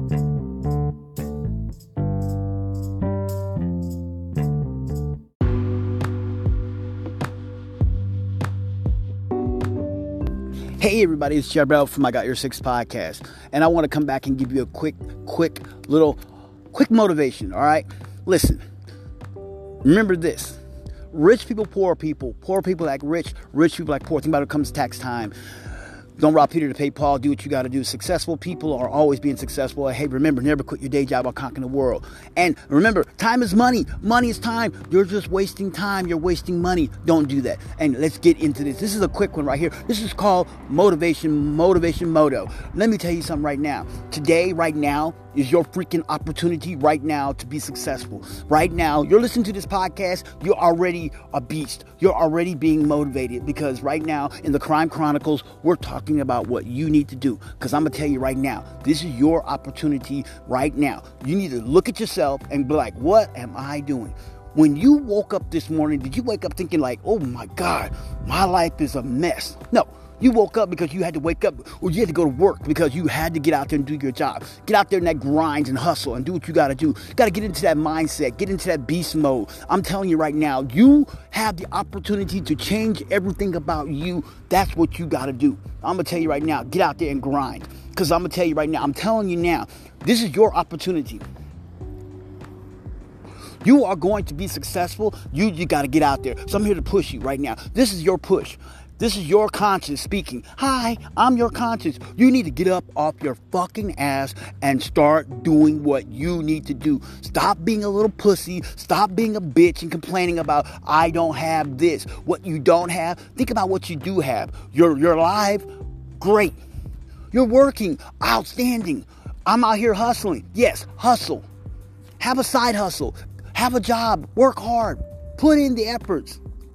Hey everybody, it's Jabrell from I Got Your Six podcast, and I want to come back and give you a quick motivation, all right? Listen, remember this. Rich people act rich people act poor. Think about it when it comes to tax time. Don't rob Peter to pay Paul. Do what you got to do. Successful people are always being successful. Hey, remember, never quit your day job while conquering the world. And remember, time is money. Money is time. You're just wasting time. You're wasting money. Don't do that. And let's get into this. This is a quick one right here. This is called Motivation Moto. Let me tell you something right now. Today, right now, is your freaking opportunity right now to be successful. Right now, you're listening to this podcast, you're already a beast. You're already being motivated because right now in the Crime Chronicles, we're talking about what you need to do. Because I'm going to tell you right now, this is your opportunity right now. You need to look at yourself and be like, what am I doing? When you woke up this morning, did you wake up thinking like, oh my God, my life is a mess? No. You woke up because you had to wake up, or you had to go to work because you had to get out there and do your job. Get out there in that grind and hustle and do what you got to do. You got to get into that mindset, get into that beast mode. I'm telling you right now, you have the opportunity to change everything about you. That's what you got to do. I'm going to tell you right now, get out there and grind. Because I'm going to tell you right now, I'm telling you now, this is your opportunity. You are going to be successful. You got to get out there. So I'm here to push you right now. This is your push. This is your conscience speaking. Hi, I'm your conscience. You need to get up off your fucking ass and start doing what you need to do. Stop being a little pussy. Stop being a bitch and complaining about, I don't have this. What you don't have, think about what you do have. You're alive, great. You're working, outstanding. I'm out here hustling. Yes, hustle. Have a side hustle. Have a job. Work hard. Put in the efforts.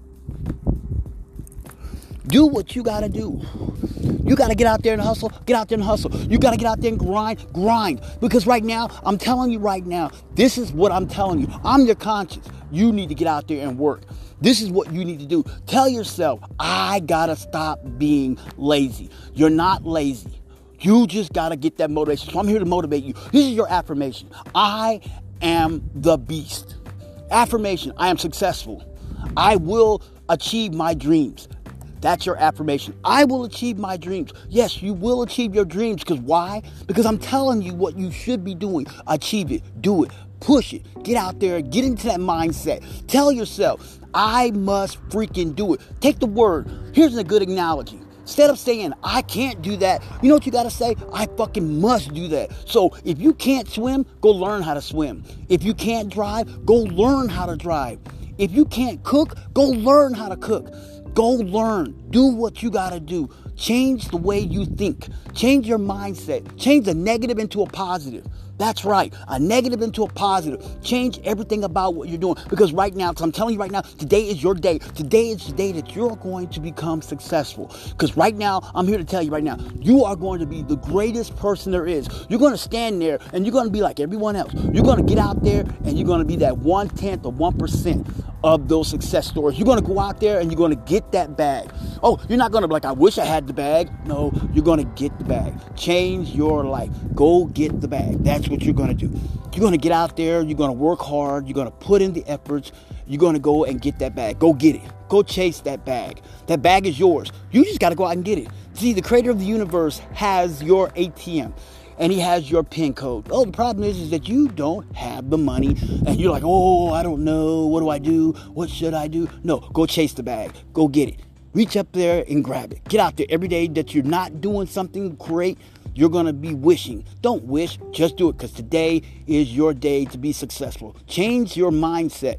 Do what you got to do. You got to get out there and hustle. Get out there and hustle. You got to get out there and grind. Because right now, I'm telling you right now, this is what I'm telling you. I'm your conscience. You need to get out there and work. This is what you need to do. Tell yourself, I got to stop being lazy. You're not lazy. You just got to get that motivation. So I'm here to motivate you. This is your affirmation. I am the beast. Affirmation, I am successful. I will achieve my dreams. That's your affirmation. I will achieve my dreams. Yes, you will achieve your dreams. Because why? Because I'm telling you what you should be doing. Achieve it. Do it. Push it. Get out there. Get into that mindset. Tell yourself, I must freaking do it. Take the word. Here's a good analogy. Instead of saying, I can't do that, you know what you got to say? I fucking must do that. So if you can't swim, go learn how to swim. If you can't drive, go learn how to drive. If you can't cook, go learn how to cook. Go learn. Do what you got to do. Change the way you think. Change your mindset. Change the negative into a positive. That's right. A negative into a positive. Change everything about what you're doing. Because right now, because I'm telling you right now, today is your day. Today is the day that you're going to become successful. Because right now, I'm here to tell you right now, you are going to be the greatest person there is. You're going to stand there and you're going to be like everyone else. You're going to get out there and you're going to be that 1/10 of 1% of those success stories. You're going to go out there and you're going to get that bag. Oh, you're not going to be like, I wish I had the bag. No, you're going to get the bag. Change your life. Go get the bag. That's what you're going to do. You're going to get out there. You're going to work hard. You're going to put in the efforts. You're going to go and get that bag. Go get it. Go chase that bag. That bag is yours. You just got to go out and get it. See, the creator of the universe has your ATM. And he has your PIN code. Oh, the problem is that you don't have the money. And you're like, oh, I don't know. What do I do? What should I do? No, go chase the bag. Go get it. Reach up there and grab it. Get out there every day that you're not doing something great. You're going to be wishing. Don't wish. Just do it, because today is your day to be successful. Change your mindset.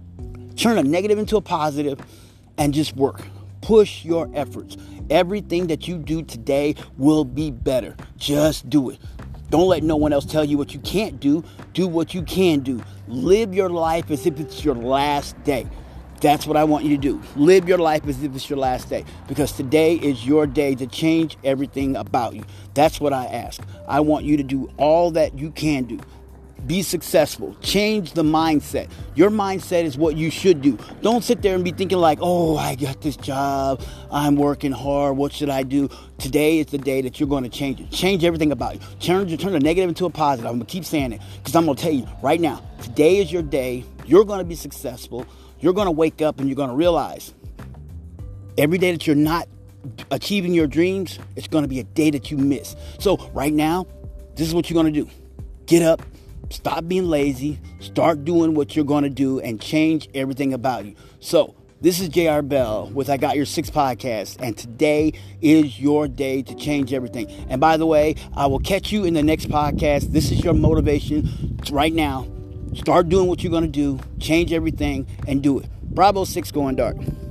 Turn a negative into a positive and just work. Push your efforts. Everything that you do today will be better. Just do it. Don't let no one else tell you what you can't do. Do what you can do. Live your life as if it's your last day. That's what I want you to do. Live your life as if it's your last day. Because today is your day to change everything about you. That's what I ask. I want you to do all that you can do. Be successful. Change the mindset. Your mindset is what you should do. Don't sit there and be thinking like, oh, I got this job. I'm working hard. What should I do? Today is the day that you're going to change it. Change everything about you. Turn the negative into a positive. I'm going to keep saying it because I'm going to tell you right now, today is your day. You're going to be successful. You're going to wake up and you're going to realize every day that you're not achieving your dreams, it's going to be a day that you miss. So right now, this is what you're going to do. Get up. Stop being lazy. Start doing what you're going to do and change everything about you. So, this is JR Bell with I Got Your Six podcast, and today is your day to change everything. And by the way, I will catch you in the next podcast. This is your motivation right now. Start doing what you're going to do, change everything, and do it. Bravo 6 going dark.